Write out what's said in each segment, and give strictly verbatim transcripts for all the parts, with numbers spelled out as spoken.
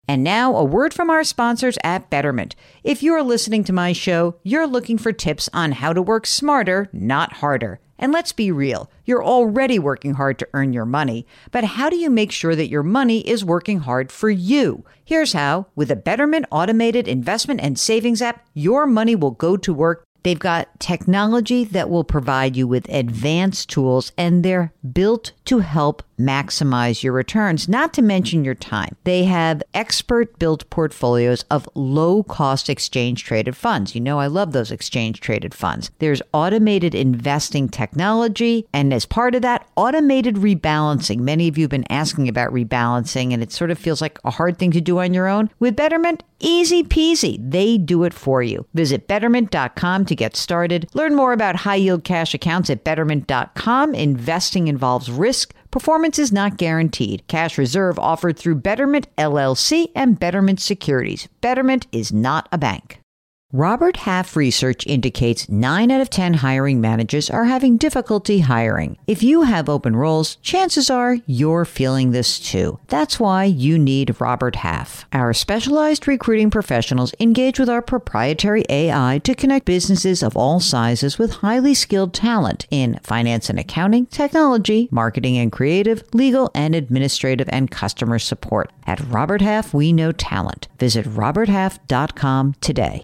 And now, a word from our sponsors at Betterment. If you're listening to my show, you're looking for tips on how to work smarter, not harder. And let's be real, you're already working hard to earn your money, but how do you make sure that your money is working hard for you? Here's how. With a Betterment automated investment and savings app, your money will go to work. They've got technology that will provide you with advanced tools, and they're built to help maximize your returns, not to mention your time. They have expert-built portfolios of low-cost exchange-traded funds. You know I love those exchange-traded funds. There's automated investing technology, and as part of that, automated rebalancing. Many of you have been asking about rebalancing, and it sort of feels like a hard thing to do on your own. With Betterment, easy peasy. They do it for you. Visit betterment dot com to get started. Learn more about high-yield cash accounts at betterment dot com. Investing involves risk. Performance is not guaranteed. Cash reserve offered through Betterment L L C and Betterment Securities. Betterment is not a bank. Robert Half research indicates nine out of ten hiring managers are having difficulty hiring. If you have open roles, chances are you're feeling this too. That's why you need Robert Half. Our specialized recruiting professionals engage with our proprietary A I to connect businesses of all sizes with highly skilled talent in finance and accounting, technology, marketing and creative, legal and administrative, and customer support. At Robert Half, we know talent. Visit robert half dot com today.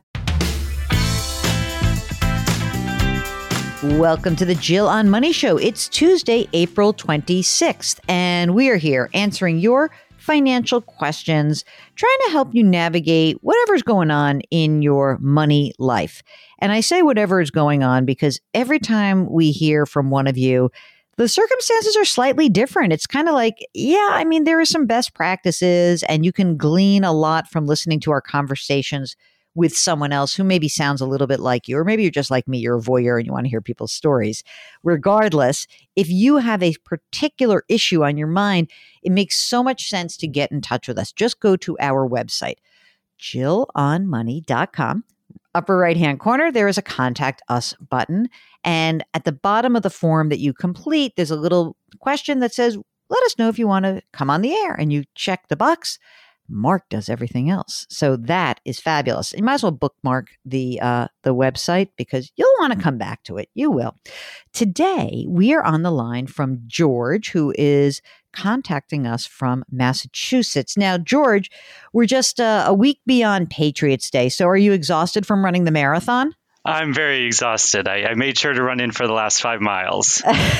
Welcome to the Jill on Money Show. It's Tuesday, April twenty-sixth, and we are here answering your financial questions, trying to help you navigate whatever's going on in your money life. And I say whatever is going on because every time we hear from one of you, the circumstances are slightly different. It's kind of like, yeah, I mean, there are some best practices, and you can glean a lot from listening to our conversations with someone else who maybe sounds a little bit like you, or maybe you're just like me, you're a voyeur and you want to hear people's stories. Regardless, if you have a particular issue on your mind, it makes so much sense to get in touch with us. Just go to our website, jill on money dot com. Upper right-hand corner, there is a Contact Us button. And at the bottom of the form that you complete, there's a little question that says, let us know if you want to come on the air. And you check the box. Mark does everything else. So that is fabulous. You might as well bookmark the uh, the website because you'll want to come back to it. You will. Today, we are on the line from George, who is contacting us from Massachusetts. Now, George, we're just uh, a week beyond Patriots Day. So are you exhausted from running the marathon? I'm very exhausted. I, I made sure to run in for the last five miles.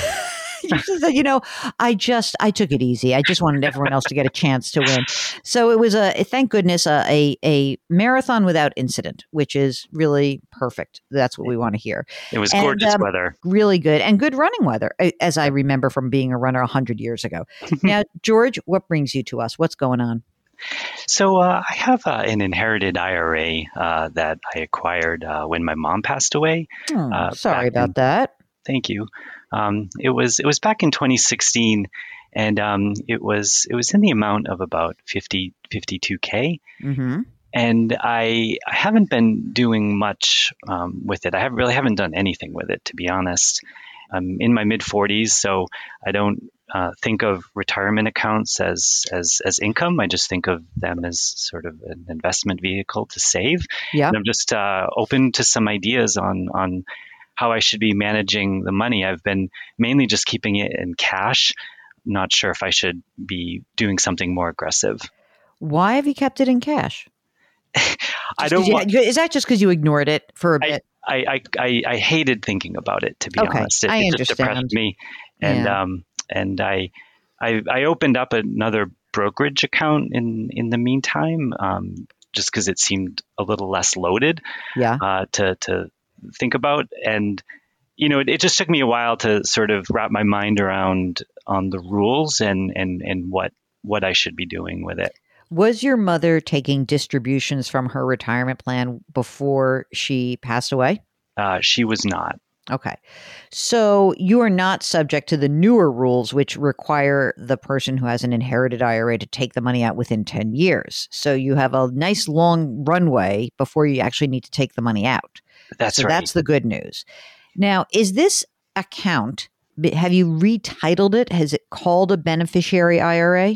You know, I just, I took it easy. I just wanted everyone else to get a chance to win. So it was a, thank goodness, a, a, a marathon without incident, which is really perfect. That's what we want to hear. It was and, gorgeous um, weather. Really good and good running weather, as I remember from being a runner a hundred years ago. Now, George, what brings you to us? What's going on? So uh, I have uh, an inherited I R A uh, that I acquired uh, when my mom passed away. Oh, uh, sorry about in, that. Thank you. Um, it was it was back in twenty sixteen, and um, it was it was in the amount of about fifty, fifty-two K. Mm-hmm. And I I haven't been doing much um, with it. I have really haven't done anything with it, to be honest. I'm in my mid forties, so I don't uh, think of retirement accounts as as as income. I just think of them as sort of an investment vehicle to save. Yeah. And I'm just uh, open to some ideas on on. how I should be managing the money. I've been mainly just keeping it in cash. Not sure if I should be doing something more aggressive. Why have you kept it in cash? I don't want, you, is that just because you ignored it for a I, bit? I, I, I, I hated thinking about it, to be okay. honest. It, I it understand. just depressed me. And, yeah. um, and I, I, I opened up another brokerage account in, in the meantime, um, just because it seemed a little less loaded yeah. uh, to, to, think about. And, you know, it, it just took me a while to sort of wrap my mind around on the rules and, and, and what, what I should be doing with it. Was your mother taking distributions from her retirement plan before she passed away? Uh, she was not. Okay. So you are not subject to the newer rules, which require the person who has an inherited I R A to take the money out within ten years. So you have a nice long runway before you actually need to take the money out. That's so right. That's the good news. Now, is this account, have you retitled it? Has it called a beneficiary I R A?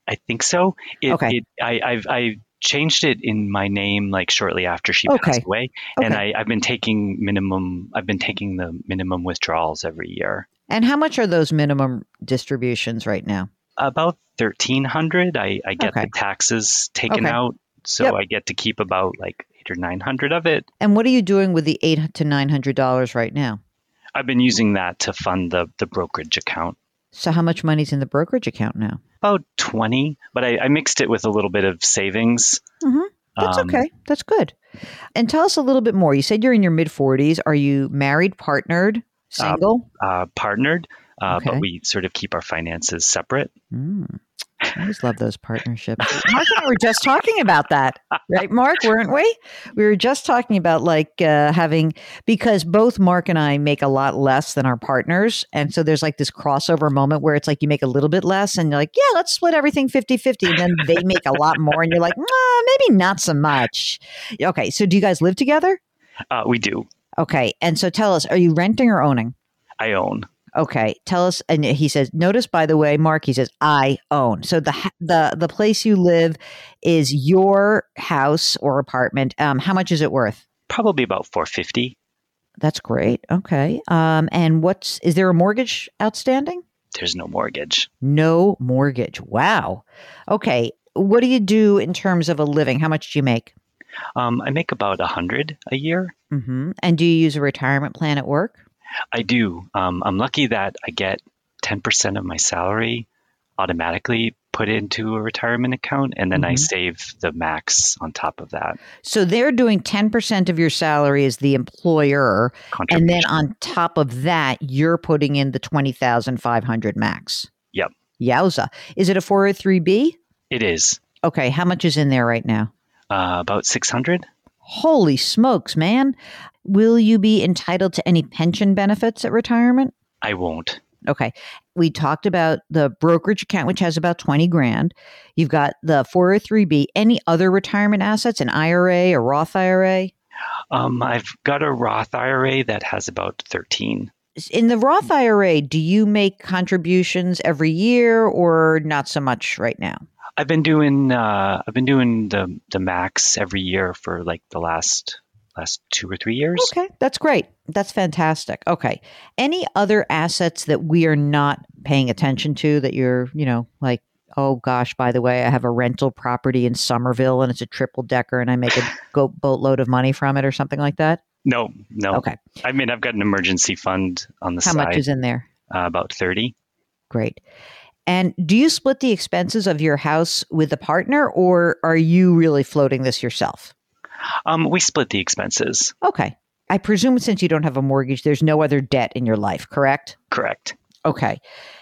I think so. It, Okay. it I, I've I changed it in my name like shortly after she Okay. passed away, and Okay. I, I've been taking minimum. I've been taking the minimum withdrawals every year. And how much are those minimum distributions right now? About thirteen hundred. I I get Okay. the taxes taken Okay. out, so Yep. I get to keep about like eight or nine hundred of it. And what are you doing with the eight to nine hundred dollars right now? I've been using that to fund the the brokerage account. So how much money's in the brokerage account now? About twenty, but I, I mixed it with a little bit of savings. Mm-hmm. That's Um, okay. That's good. And tell us a little bit more. You said you're in your mid forties. Are you married, partnered, single? uh, partnered, uh, Okay. but we sort of keep our finances separate. Mm. I always love those partnerships. Mark and I were just talking about that, right, Mark? Weren't we? We were just talking about like uh, having, because both Mark and I make a lot less than our partners. And so there's like this crossover moment where it's like you make a little bit less and you're like, yeah, let's split everything fifty-fifty. And then they make a lot more and you're like, nah, maybe not so much. Okay. So do you guys live together? Uh, we do. Okay. And so tell us, are you renting or owning? I own. Okay, tell us. And he says, notice, by the way, Mark, he says, I own. So the the the place you live is your house or apartment. Um, how much is it worth? Probably about four fifty. That's great. Okay. Um, and what's is there a mortgage outstanding? There's no mortgage. No mortgage. Wow. Okay. What do you do in terms of a living? How much do you make? Um, I make about a hundred a year. Mm-hmm. And do you use a retirement plan at work? I do. Um, I'm lucky that I get ten percent of my salary automatically put into a retirement account, and then I Mhm. save the max on top of that So they're doing ten percent of your salary as the employer. And then contribution. on top of that, you're putting in the twenty thousand five hundred max. Yep, Yowza. Is it a four oh three B? it is. Okay. How much is in there right now? Uh, about six hundred. Holy smokes, man. Will you be entitled to any pension benefits at retirement? I won't. Okay. We talked about the brokerage account, which has about twenty grand. You've got the four oh three B. Any other retirement assets, an I R A, a Roth I R A? Um, I've got a Roth I R A that has about thirteen. In the Roth I R A, do you make contributions every year or not so much right now? I've been doing uh, I've been doing the the max every year for like the last last two or three years. Okay, that's great. That's fantastic. Okay. Any other assets that we are not paying attention to that you're, you know, like, oh gosh, by the way, I have a rental property in Somerville and it's a triple decker and I make a go- boatload of money from it or something like that? No, no. Okay. I mean, I've got an emergency fund on the How side. much is in there? Uh, about thirty. Great. And do you split the expenses of your house with a partner or are you really floating this yourself? Um, we split the expenses. Okay. I presume since you don't have a mortgage, there's no other debt in your life, correct? Correct. Okay.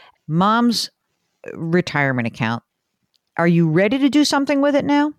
Mom's retirement account. Are you ready to do something with it now?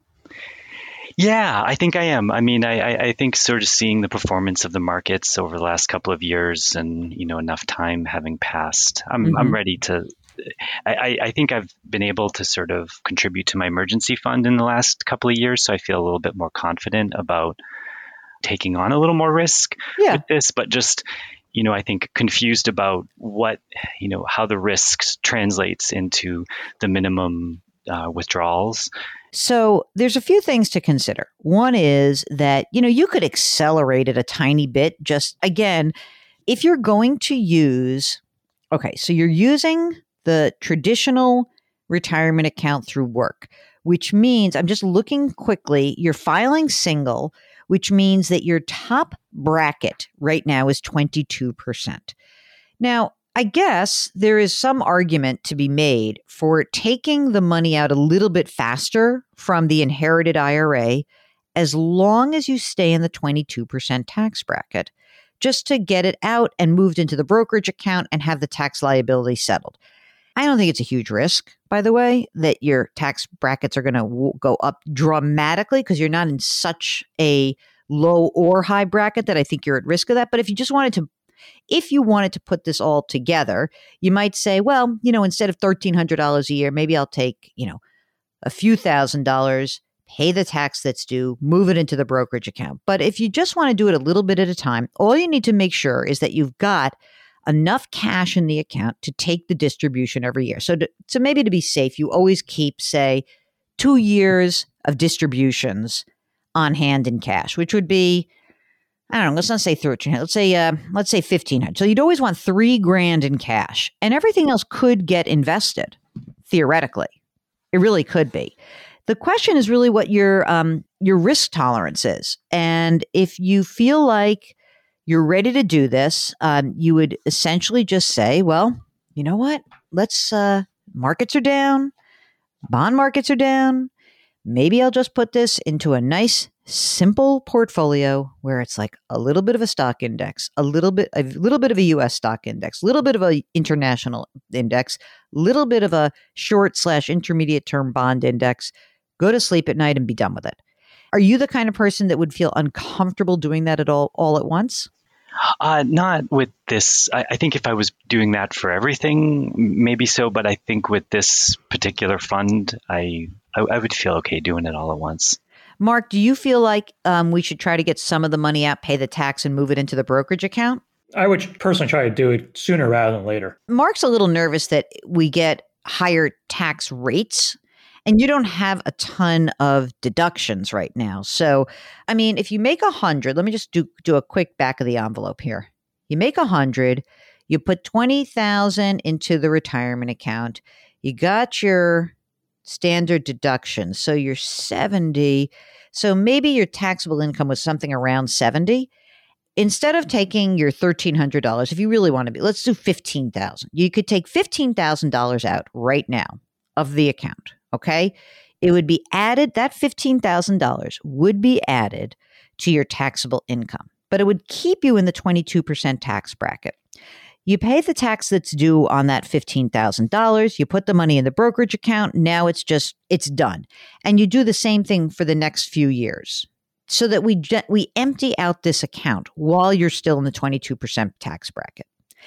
Yeah, I think I am. I mean, I, I, I think sort of seeing the performance of the markets over the last couple of years and, you know, enough time having passed, I'm, Mhm. I'm ready to, I, I- I think I've been able to sort of contribute to my emergency fund in the last couple of years. So I feel a little bit more confident about taking on a little more risk Yeah. with this, but just, you know, I think confused about what, you know, how the risks translates into the minimum uh, withdrawals. So there's a few things to consider. One is that, you know, you could accelerate it a tiny bit. Just again, if you're going to use, okay, so you're using the traditional retirement account through work, which means I'm just looking quickly, you're filing single, which means that your top bracket right now is twenty-two percent. Now, I guess there is some argument to be made for taking the money out a little bit faster from the inherited I R A as long as you stay in the twenty-two percent tax bracket, just to get it out and moved into the brokerage account and have the tax liability settled. I don't think it's a huge risk, by the way, that your tax brackets are going to w- go up dramatically because you're not in such a low or high bracket that I think you're at risk of that. But if you just wanted to If you wanted to put this all together, you might say, well, you know, instead of thirteen hundred dollars a year, maybe I'll take, you know, a few thousand dollars, pay the tax that's due, move it into the brokerage account. But if you just want to do it a little bit at a time, all you need to make sure is that you've got enough cash in the account to take the distribution every year. So, to, so maybe to be safe, you always keep, say, two years of distributions on hand in cash, which would be, I don't know, let's not say thirteen hundred. Let's say, uh, let's say fifteen hundred. So you'd always want three grand in cash, and everything else could get invested, theoretically. It really could be. The question is really what your um, your risk tolerance is. And if you feel like you're ready to do this, um, you would essentially just say, well, you know what? Let's, uh, markets are down. Bond markets are down. Maybe I'll just put this into a nice, simple portfolio where it's like a little bit of a stock index, a little bit, a little bit of a U S stock index, a little bit of a international index, a little bit of a short slash intermediate term bond index. Go to sleep at night and be done with it. Are you the kind of person that would feel uncomfortable doing that at all, all at once? Uh, not with this. I, I think if I was doing that for everything, maybe so. But I think with this particular fund, I I, I would feel okay doing it all at once. Mark, do you feel like um, we should try to get some of the money out, pay the tax, and move it into the brokerage account? I would personally try to do it sooner rather than later. Mark's a little nervous that we get higher tax rates. And you don't have a ton of deductions right now. So, I mean, if you make a hundred, let me just do, do a quick back of the envelope here. You make a hundred, you put twenty thousand into the retirement account. You got your standard deductions. So you're seventy. So maybe your taxable income was something around seventy. Instead of taking your thirteen hundred dollars, if you really want to be, let's do fifteen thousand. You could take fifteen thousand dollars out right now of the account. Okay, it would be added, that fifteen thousand dollars would be added to your taxable income, but it would keep you in the twenty-two percent tax bracket. You pay the tax that's due on that fifteen thousand dollars. You put the money in the brokerage account. Now it's just, it's done. And you do the same thing for the next few years so that we, we empty out this account while you're still in the twenty-two percent tax bracket.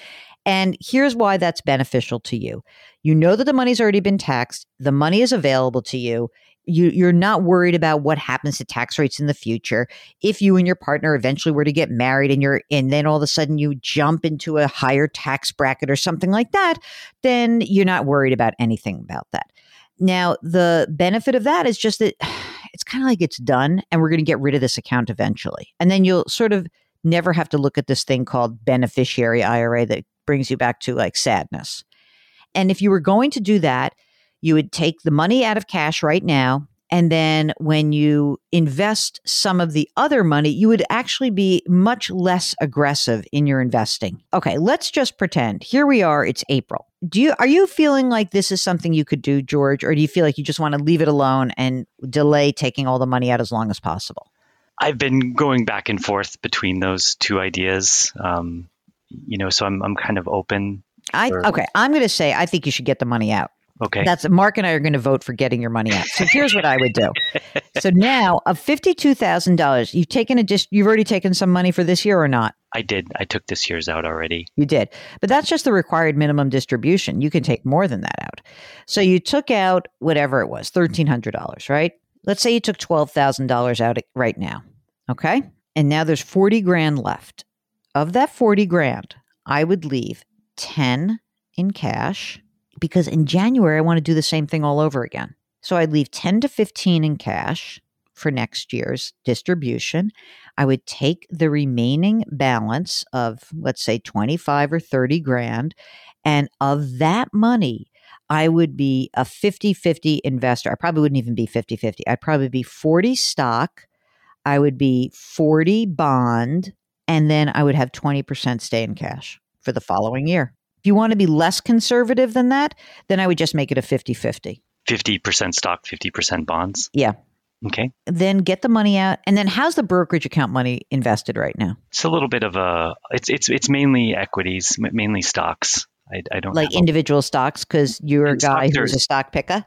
And here's why that's beneficial to you. You know that the money's already been taxed. The money is available to you. You, you're not worried about what happens to tax rates in the future. If you and your partner eventually were to get married and you're, and then all of a sudden you jump into a higher tax bracket or something like that, then you're not worried about anything about that. Now, the benefit of that is just that it's kind of like it's done and we're going to get rid of this account eventually. And then you'll sort of never have to look at this thing called beneficiary I R A that brings you back to like sadness. And if you were going to do that, you would take the money out of cash right now. And then when you invest some of the other money, you would actually be much less aggressive in your investing. Okay, let's just pretend here we are, it's April. Do you, are you feeling like this is something you could do, George? Or do you feel like you just want to leave it alone and delay taking all the money out as long as possible? I've been going back and forth between those two ideas. Um, You know, so I'm I'm kind of open. I for, okay. I'm going to say I think you should get the money out. Okay. That's Mark and I are going to vote for getting your money out. So here's what I would do. So now of fifty-two thousand dollars, you've taken a dis- you've already taken some money for this year or not? I did. I took this year's out already. You did. But that's just the required minimum distribution. You can take more than that out. So you took out whatever it was, thirteen hundred dollars, right? Let's say you took twelve thousand dollars out right now. Okay? And now there's forty grand left. Of that forty grand, I would leave ten in cash because in January, I want to do the same thing all over again. So I'd leave ten to fifteen in cash for next year's distribution. I would take the remaining balance of, let's say, twenty-five or thirty grand. And of that money, I would be a fifty-fifty investor. I probably wouldn't even be fifty-fifty. I'd probably be forty stock. I would be forty bond. And then I would have twenty percent stay in cash for the following year. If you want to be less conservative than that, then I would just make it a fifty-fifty. fifty percent stock, fifty percent bonds? Yeah. Okay. Then get the money out. And then how's the brokerage account money invested right now? It's a little bit of a, it's it's it's mainly equities, mainly stocks. I, I don't Like individual a, stocks because you're a guy who's are, a stock picker?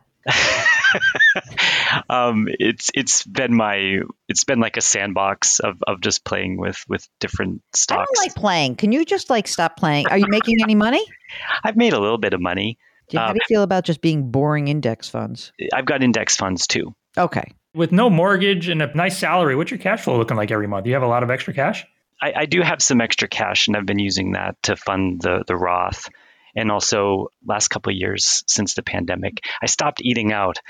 um, it's it's been my it's been like a sandbox of, of just playing with, with different stocks. I don't like playing. Can you just like stop playing? Are you making any money? I've made a little bit of money. How um, do you feel about just being boring index funds? I've got index funds too. Okay. With no mortgage and a nice salary, what's your cash flow looking like every month? Do you have a lot of extra cash? I, I do have some extra cash, and I've been using that to fund the the Roth. And also, last couple of years since the pandemic, I stopped eating out,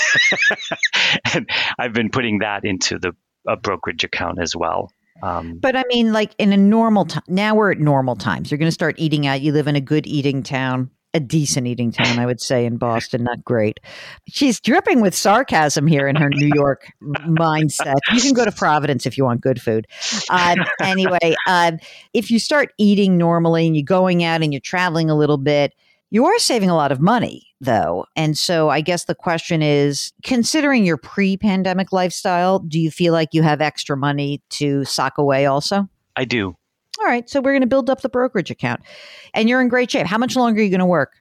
and I've been putting that into the a brokerage account as well. Um, but I mean, like in a normal time, now we're at normal times. You're going to start eating out. You live in a good eating town. A decent eating town, I would say, in Boston. Not great. She's dripping with sarcasm here in her New York mindset. You can go to Providence if you want good food. Um, anyway, um, if you start eating normally and you're going out and you're traveling a little bit, you are saving a lot of money, though. And so I guess the question is, considering your pre-pandemic lifestyle, do you feel like you have extra money to sock away also? I do. All right. So we're going to build up the brokerage account and you're in great shape. How much longer are you going to work?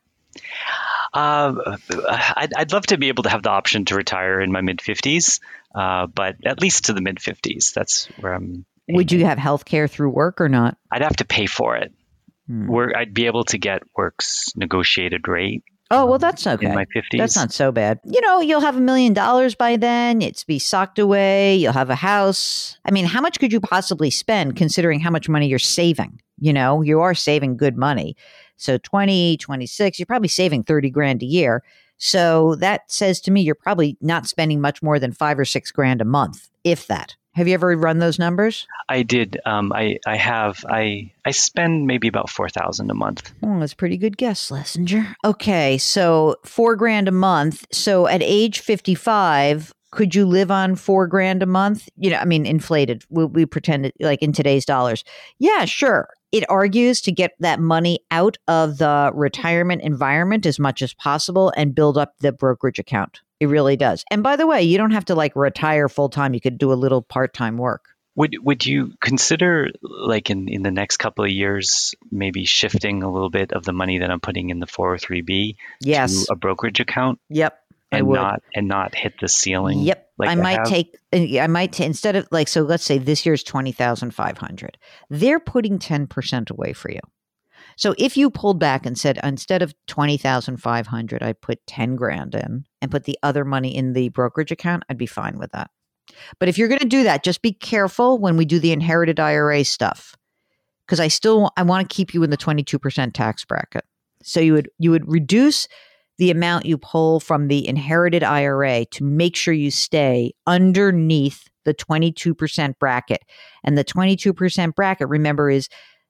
Uh, I'd, I'd love to be able to have the option to retire in my mid fifties, uh, but at least to the mid fifties. That's where I'm. Aiming. Would you have health care through work or not? I'd have to pay for it. Hmm. Where I'd be able to get work's negotiated rate. Oh, well, that's okay. In my fifties. That's not so bad. You know, you'll have a million dollars by then. It's be socked away. You'll have a house. I mean, how much could you possibly spend considering how much money you're saving? You know, you are saving good money. So twenty, twenty-six, you're probably saving thirty grand a year. So that says to me, you're probably not spending much more than five or six grand a month, if that. Have you ever run those numbers? I did. Um, I, I have. I I spend maybe about four thousand a month. Oh, that's a pretty good guess, Schlesinger. Okay, so four grand a month. So at age fifty-five, could you live on four grand a month? You know, I mean, inflated. We, we pretend it like in today's dollars. Yeah, sure. It argues to get that money out of the retirement environment as much as possible and build up the brokerage account. It really does. And by the way, you don't have to like retire full time. You could do a little part-time work. Would would you consider like in, in the next couple of years, maybe shifting a little bit of the money that I'm putting in the four oh three B yes. to a brokerage account? Yep. And I would. not and not hit the ceiling. Yep. Like I I might have? take I might t- instead of like, so let's say this year's twenty thousand five hundred. They're putting ten percent away for you. So if you pulled back and said, instead of twenty thousand five hundred, I put ten grand in and put the other money in the brokerage account, I'd be fine with that. But if you're going to do that, just be careful when we do the inherited I R A stuff, because I still, I want to keep you in the twenty-two percent tax bracket. So you would, you would reduce the amount you pull from the inherited I R A to make sure you stay underneath the twenty-two percent bracket. And the twenty-two percent bracket, remember, is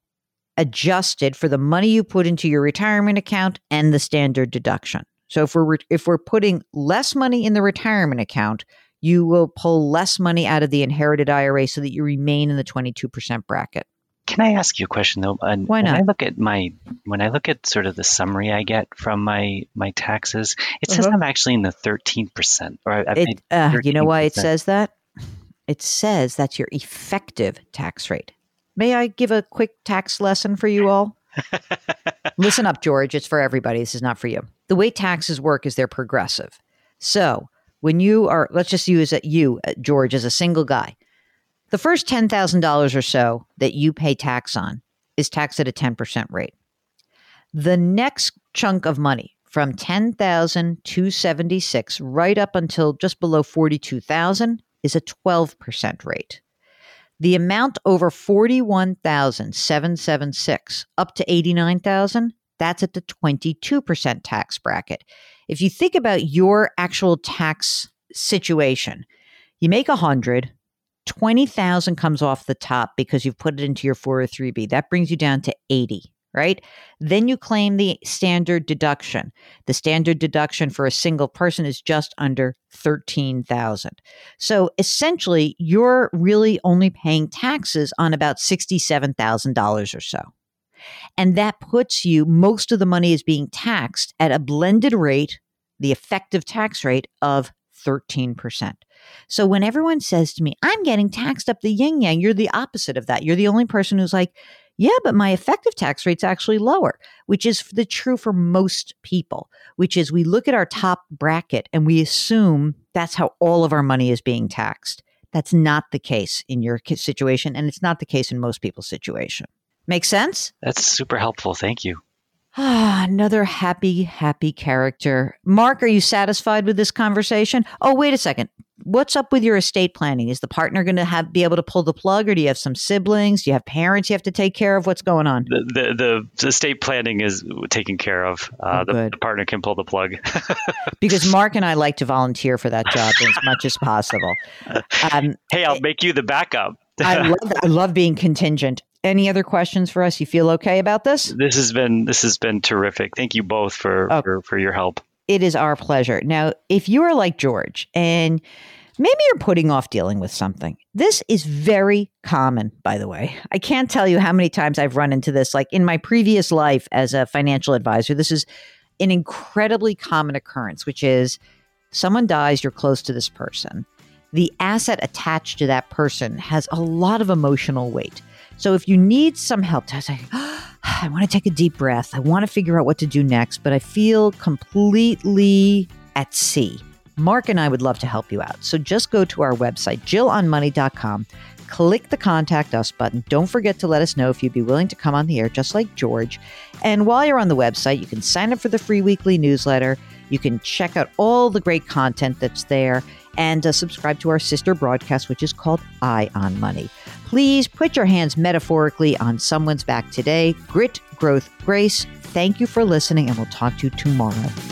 adjusted for the money you put into your retirement account and the standard deduction. So if we're if we're putting less money in the retirement account, you will pull less money out of the inherited I R A so that you remain in the twenty-two percent bracket. Can I ask you a question though? And Why not? When I look at my when I look at sort of the summary I get from my my taxes, it says Uh-huh. I'm actually in the thirteen percent. Or I, I It, paid uh, you know why it thirteen percent. says that? It says that's your effective tax rate. May I give a quick tax lesson for you all? Listen up, George. It's for everybody. This is not for you. The way taxes work is they're progressive. So when you are, let's just use it, you, uh, George, as a single guy, the first ten thousand dollars or so that you pay tax on is taxed at a ten percent rate. The next chunk of money from ten thousand two hundred seventy-six right up until just below forty-two thousand is a twelve percent rate. The amount over forty-one thousand seven hundred seventy-six up to eighty-nine thousand, that's at the twenty-two percent tax bracket. If you think about your actual tax situation, you make one hundred, twenty thousand comes off the top because you've put it into your four oh three B. That brings you down to eighty, right? Then you claim the standard deduction. The standard deduction for a single person is just under thirteen thousand. So essentially, you're really only paying taxes on about sixty-seven thousand dollars or so. And that puts you, most of the money is being taxed at a blended rate, the effective tax rate of thirteen percent. So when everyone says to me, I'm getting taxed up the yin yang, you're the opposite of that. You're the only person who's like, yeah, but my effective tax rate's actually lower, which is the true for most people, which is we look at our top bracket and we assume that's how all of our money is being taxed. That's not the case in your situation, and it's not the case in most people's situation. Make sense? That's super helpful. Thank you. Ah, another happy, happy character. Mark, are you satisfied with this conversation? Oh, wait a second. What's up with your estate planning? Is the partner going to have be able to pull the plug, or do you have some siblings? Do you have parents you have to take care of? What's going on? The the, the, the estate planning is taken care of. Uh, oh, the, the partner can pull the plug. Because Mark and I like to volunteer for that job as much as possible. Um, hey, I'll make you the backup. I love I love being contingent. Any other questions for us? You feel okay about this? This has been this has been terrific. Thank you both for, oh, for, for your help. It is our pleasure. Now, if you are like George and maybe you're putting off dealing with something, this is very common, by the way. I can't tell you how many times I've run into this. Like in my previous life as a financial advisor, this is an incredibly common occurrence, which is someone dies, you're close to this person. The asset attached to that person has a lot of emotional weight. So if you need some help, to say, oh, I want to take a deep breath. I want to figure out what to do next, but I feel completely at sea. Mark and I would love to help you out. So just go to our website, jill on money dot com, click the Contact Us button. Don't forget to let us know if you'd be willing to come on the air, just like George. And while you're on the website, you can sign up for the free weekly newsletter. You can check out all the great content that's there and uh, subscribe to our sister broadcast, which is called Eye on Money. Please put your hands metaphorically on someone's back today. Grit, growth, grace. Thank you for listening, and we'll talk to you tomorrow.